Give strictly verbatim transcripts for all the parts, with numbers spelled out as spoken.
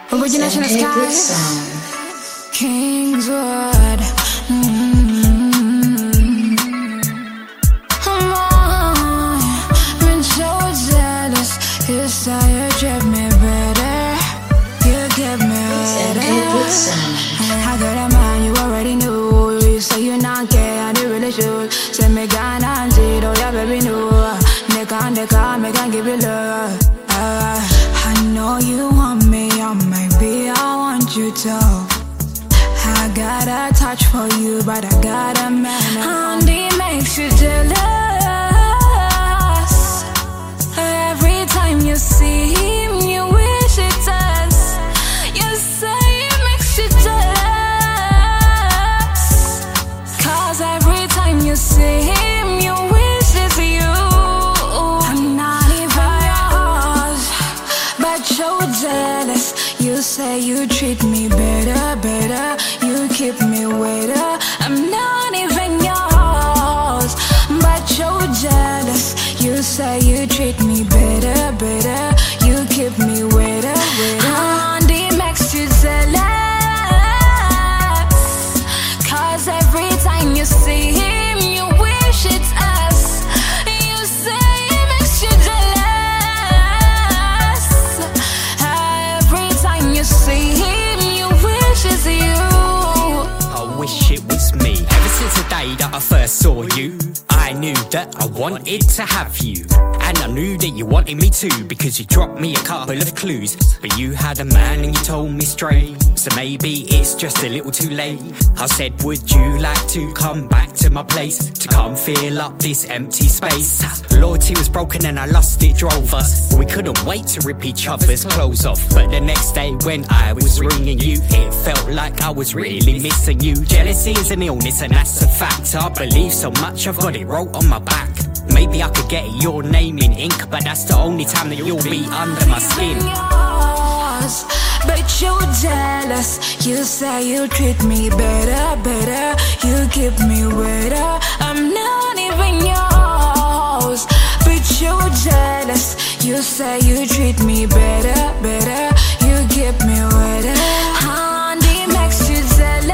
Origination of Sky, Kingswood. Mm-hmm. Come on, been so jealous. You say you treat me better, you give me better. How good am I? You already knew. You say you're not gay, and you really should. Say me gone and see, oh yeah, baby, no. They can't, they can't, me can't give you love. Uh, I know you want me, or maybe I want you to. I got a touch for you, but I got a man. And he makes you jealous. Every time you see him, you wish it does. You say it makes you jealous. Cause every time you see him, you wish it's you. I'm not even yours, but you're jealous. You say you treat me better, better. You keep me wetter. I'm not even yours, but you're jealous. You say you treat me better, better. You keep me wetter, wetter. And it makes you jealous. Cause every time you see him, you wish it's us. You say it makes you jealous. Every time you see him, you wish it's you. I wish it was me. Ever since the day that I first saw you, I knew that I wanted to have you. And I knew that you wanted me too, because you dropped me a couple of clues. But you had a man and you told me straight, so maybe it's just a little too late. I said, would you like to come back to my place, to come fill up this empty space? Loyalty was broken and I lost it, drove us. We couldn't wait to rip each other's clothes off. But the next day when I was ringing you, it felt like I was really missing you. Jealousy is an illness and that's a fact. I believe so much I've got it wrote on my back. Maybe I could get your name in ink, but that's the only time that you'll be under my skin. Yours, but you're jealous. You say you treat me better, better. You keep me wetter. I'm not even yours, but you're jealous. You say you treat me better, better. You keep me wetter. And it makes you jealous.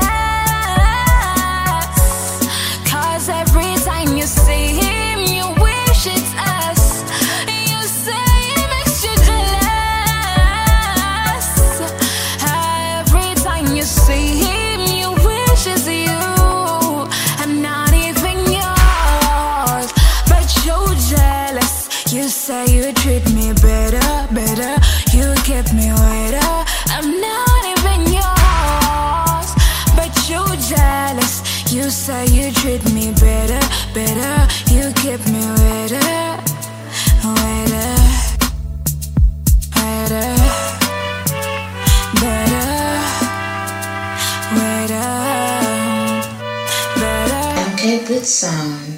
Cause every time you see him, you wish it's us. You say it makes you jealous. Every time you see him, you wish it's you. I'm not even yours, but you're jealous. You say you treat me better, better. You keep me wetter. I'm not even yours, but you're jealous. You say you treat me better, better. You keep me wetter, wetter, wetter, better, wetter, better. M K Good Sound.